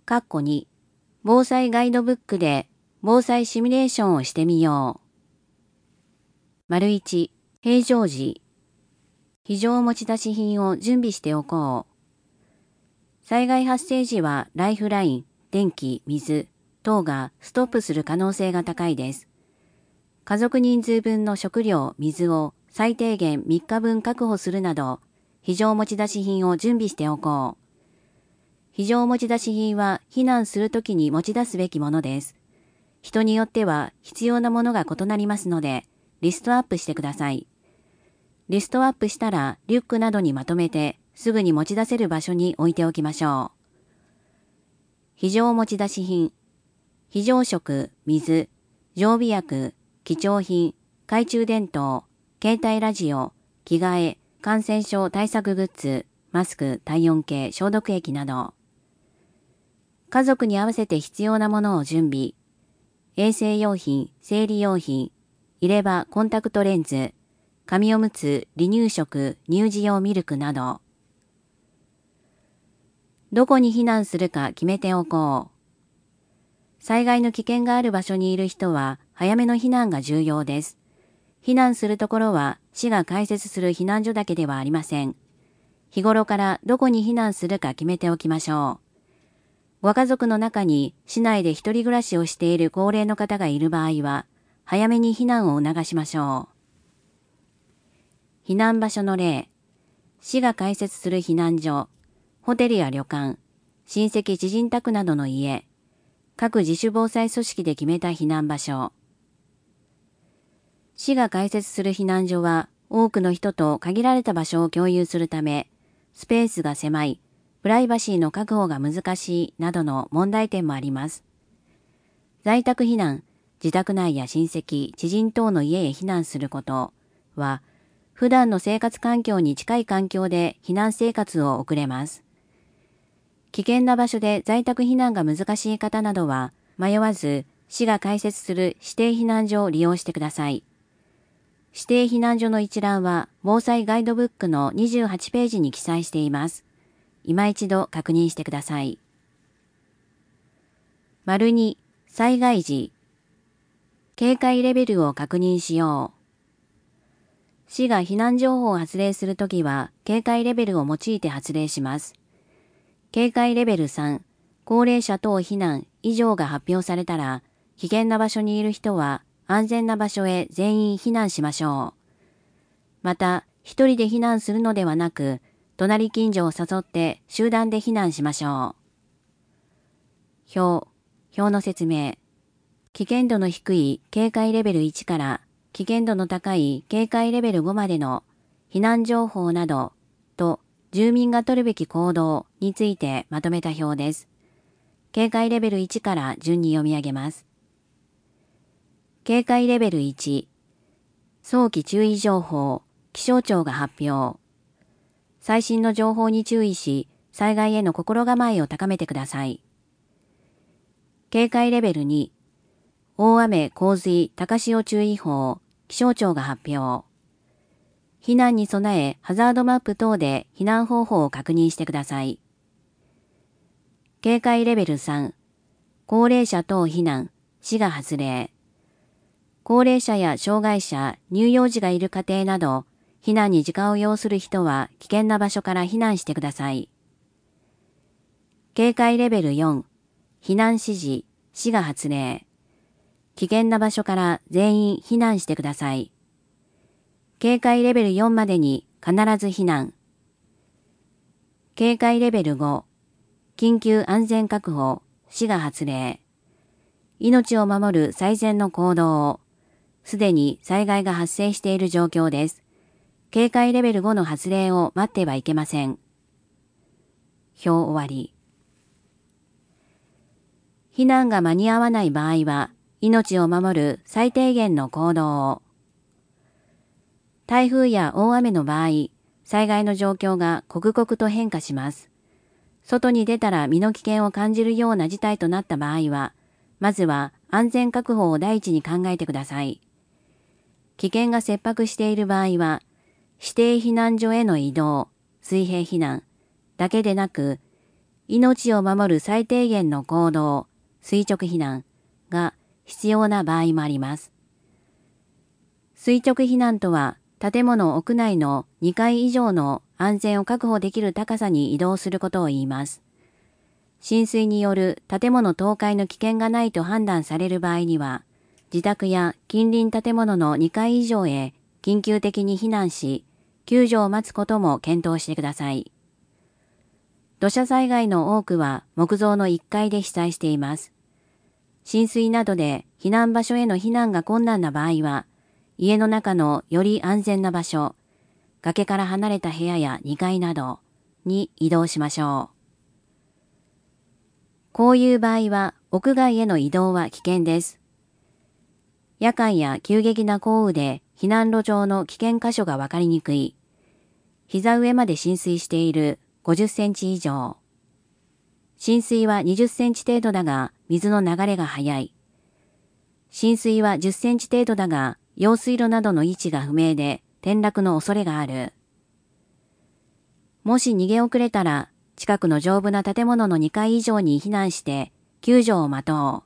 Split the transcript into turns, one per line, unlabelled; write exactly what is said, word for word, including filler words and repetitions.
括弧に、防災ガイドブックで防災シミュレーションをしてみよう。丸いち、平常時。非常持ち出し品を準備しておこう。災害発生時はライフライン、電気、水等がストップする可能性が高いです。家族人数分の食料、水を最低限みっかぶん確保するなど、非常持ち出し品を準備しておこう。非常持ち出し品は避難するときに持ち出すべきものです。人によっては必要なものが異なりますので、リストアップしてください。リストアップしたらリュックなどにまとめてすぐに持ち出せる場所に置いておきましょう。非常持ち出し品、非常食、水、常備薬、貴重品、懐中電灯、携帯ラジオ、着替え、感染症対策グッズ、マスク、体温計、消毒液など。家族に合わせて必要なものを準備。衛生用品、生理用品、入れ歯、コンタクトレンズ、紙おむつ、離乳食、乳児用ミルクなど。どこに避難するか決めておこう。災害の危険がある場所にいる人は早めの避難が重要です。避難するところは市が開設する避難所だけではありません。日頃からどこに避難するか決めておきましょう。ご家族の中に市内で一人暮らしをしている高齢の方がいる場合は、早めに避難を促しましょう。避難場所の例、市が開設する避難所、ホテルや旅館、親戚知人宅などの家、各自主防災組織で決めた避難場所。市が開設する避難所は、多くの人と限られた場所を共有するため、スペースが狭い、プライバシーの確保が難しいなどの問題点もあります。在宅避難、自宅内や親戚、知人等の家へ避難することは、普段の生活環境に近い環境で避難生活を送れます。危険な場所で在宅避難が難しい方などは、迷わず市が開設する指定避難所を利用してください。指定避難所の一覧は、防災ガイドブックのにじゅうはちページに記載しています。今一度確認してください。丸に、災害時。警戒レベルを確認しよう。市が避難情報を発令するときは、警戒レベルを用いて発令します。警戒レベルさん、高齢者等避難以上が発表されたら、危険な場所にいる人は安全な場所へ全員避難しましょう。また、一人で避難するのではなく、隣近所を誘って集団で避難しましょう。表、表の説明。危険度の低い警戒レベルいちから危険度の高い警戒レベルごまでの避難情報などと住民が取るべき行動についてまとめた表です。警戒レベルいちから順に読み上げます。警戒レベルいち、早期注意情報、気象庁が発表。最新の情報に注意し、災害への心構えを高めてください。警戒レベルに、大雨・洪水・高潮注意報、気象庁が発表。避難に備え、ハザードマップ等で避難方法を確認してください。警戒レベルさん、高齢者等避難、市が発令。高齢者や障害者、乳幼児がいる家庭など、避難に時間を要する人は危険な場所から避難してください。警戒レベルよん、避難指示、市が発令。危険な場所から全員避難してください。警戒レベルよんまでに必ず避難。警戒レベルご、緊急安全確保、市が発令。命を守る最善の行動を、すでに災害が発生している状況です。警戒レベルごの発令を待ってはいけません。表終わり。避難が間に合わない場合は、命を守る最低限の行動を。台風や大雨の場合、災害の状況が刻々と変化します。外に出たら身の危険を感じるような事態となった場合は、まずは安全確保を第一に考えてください。危険が切迫している場合は、指定避難所への移動、水平避難だけでなく、 命を守る最低限の行動、垂直避難が必要な場合もあります。垂直避難とは、建物屋内のにかい以上の安全を確保できる高さに移動することを言います。浸水による建物倒壊の危険がないと判断される場合には、自宅や近隣建物のにかい以上へ緊急的に避難し、救助を待つことも検討してください。土砂災害の多くは木造のいっかいで被災しています。浸水などで避難場所への避難が困難な場合は、家の中のより安全な場所、崖から離れた部屋やにかいなどに移動しましょう。こういう場合は屋外への移動は危険です。夜間や急激な降雨で避難路上の危険箇所が分かりにくい。膝上まで浸水しているごじゅっセンチ以上。浸水はにじゅっセンチ程度だが水の流れが速い。浸水はじゅっセンチ程度だが用水路などの位置が不明で転落の恐れがある。もし逃げ遅れたら近くの丈夫な建物のにかい以上に避難して救助を待とう。